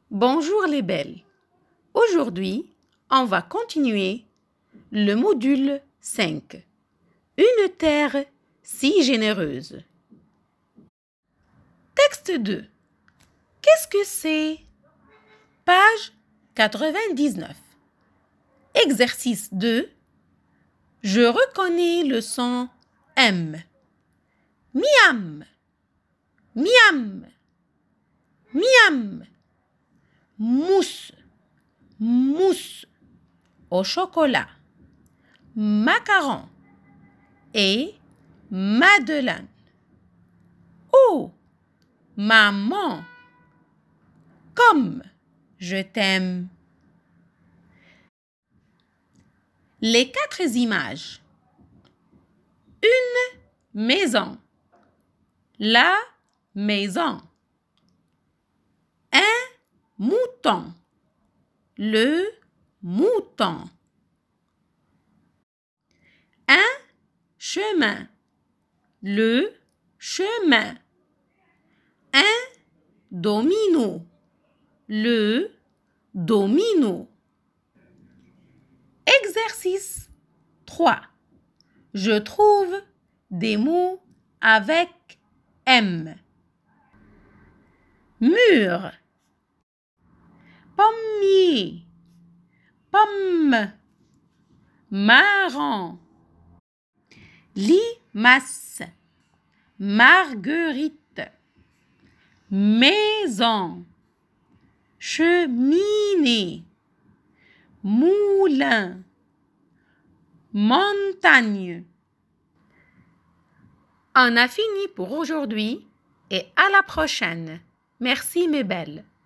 Bonjour les belles. Aujourd'hui, on va continuer le module 5. Une terre si généreuse. Texte 2. Qu'est-ce que c'est? Page 99. Exercice 2. Je reconnais le son M. Miam, miam, miam. Mousse, mousse au chocolat, macaron et madeleine. Oh, maman, comme je t'aime. Les 4 images. Une maison, la maison. Un mouton, le mouton. Un chemin, le chemin. Un domino, le domino. Exercice 3. Je trouve des mots avec M. Mur, pommier, pomme, marron, limace, marguerite, maison, cheminée, moulin, montagne. On a fini pour aujourd'hui et à la prochaine. Merci mes belles.